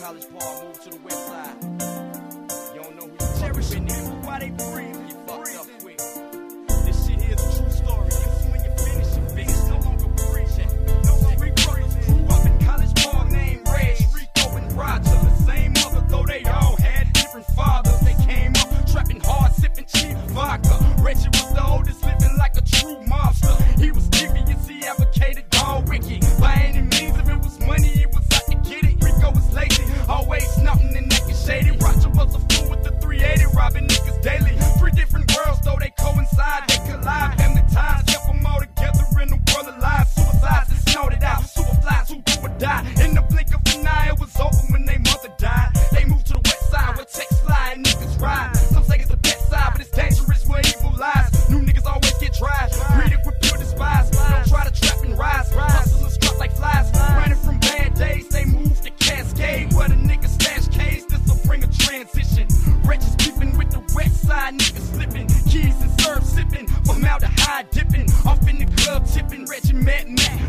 College Park, moved to the west side. You don't know who you cherish in there. Why they breathe? You fucked up quick. This shit here is a true story. This is when you finish it, bitch. No longer preaching. No longer preaching. Grew up in College Park, named Ray, Rico and Roger. The same mother, though they all had different fathers. They came up trapping hard, sipping cheap vodka. Reggie was the oldest, living like a true monster. He was devious, he advocated dog wicked. By any means, if it was money, he was out to get it. Rico was lazy, always snouting and acting shady. Roger was a fool with the 380, robbing niggas daily. Three different worlds, though they coincide, they collide. Family ties kept them all together in the world alive. Suicides that snorted out, superflies who do or die. In the blink of an eye, it was over when they mother died. They moved to the west side where text fly and niggas ride. Some say it's the best side, but it's dangerous where evil lies. New niggas always get tried, greeted with pure despise. Don't try to trap and rise, hustlers drop like flies. Running from bad days, they move to Cascade where the niggas stash K's. This'll bring a transition. Wretches keeping with the west side, niggas slipping. Keys and serve sipping, formaldehyde dipping. Off in the club tipping, Reggie met Matt.